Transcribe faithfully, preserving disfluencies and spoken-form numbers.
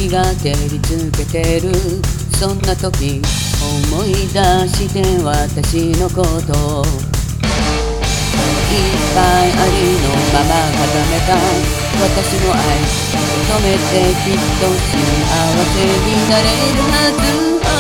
日が照りつけてるそんな時思い出して私のこといっぱいありのまま固めた私の愛求めてきっと幸せになれるはず